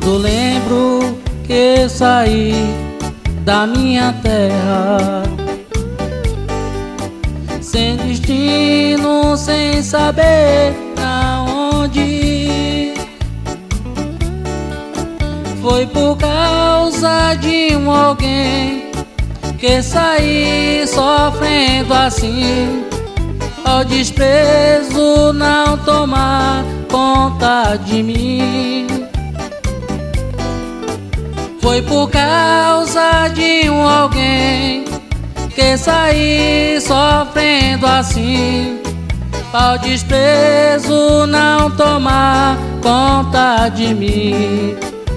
Quando lembro que saí da minha terra, sem destino, sem saber aonde ir, foi por causa de um alguém que saí sofrendo assim, ao desprezo não tomar conta de mim. Foi por causa de um alguém que saí sofrendo assim, ao desprezo não tomar conta de mim.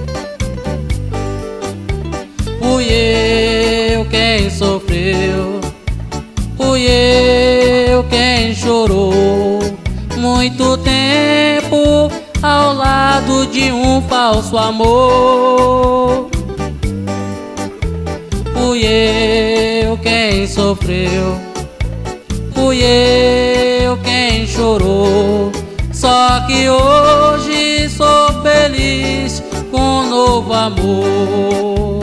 Fui eu quem sofreu, fui eu quem chorou muito tempo ao lado de um falso amor. Fui eu quem sofreu, fui eu quem chorou. Só que hoje sou feliz com um novo amor.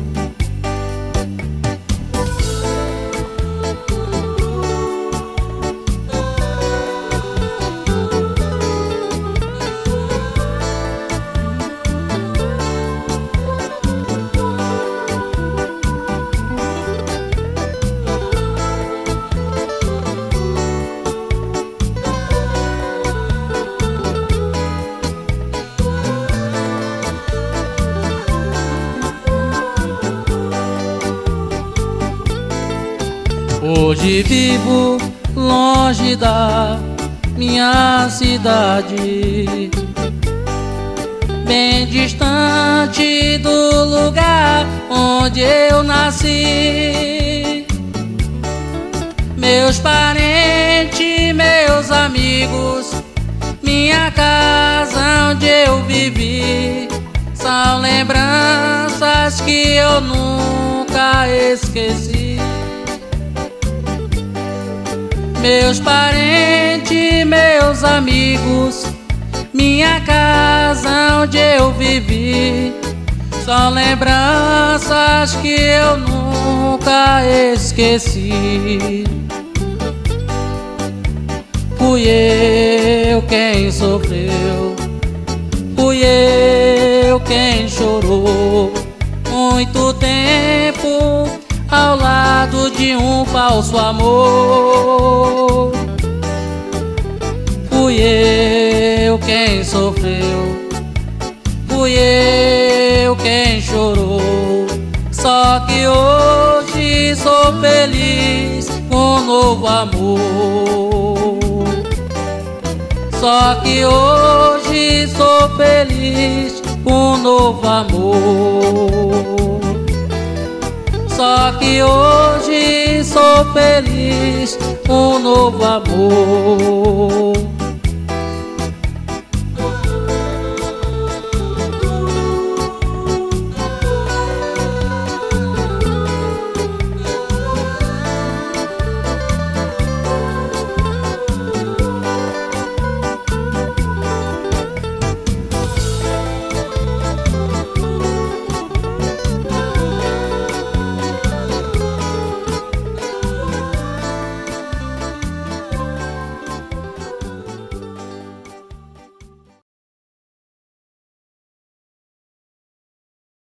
Hoje vivo longe da minha cidade, bem distante do lugar onde eu nasci. Meus parentes, meus amigos, minha casa onde eu vivi, são lembranças que eu nunca esqueci. Meus parentes, meus amigos, minha casa onde eu vivi, são lembranças que eu nunca esqueci. Fui eu quem sofreu, fui eu quem chorou muito tempo ao lado de um falso amor. Fui eu quem sofreu, fui eu quem chorou. Só que hoje sou feliz com um novo amor. Só que hoje sou feliz com um novo amor. Só que hoje sou feliz com um novo amor.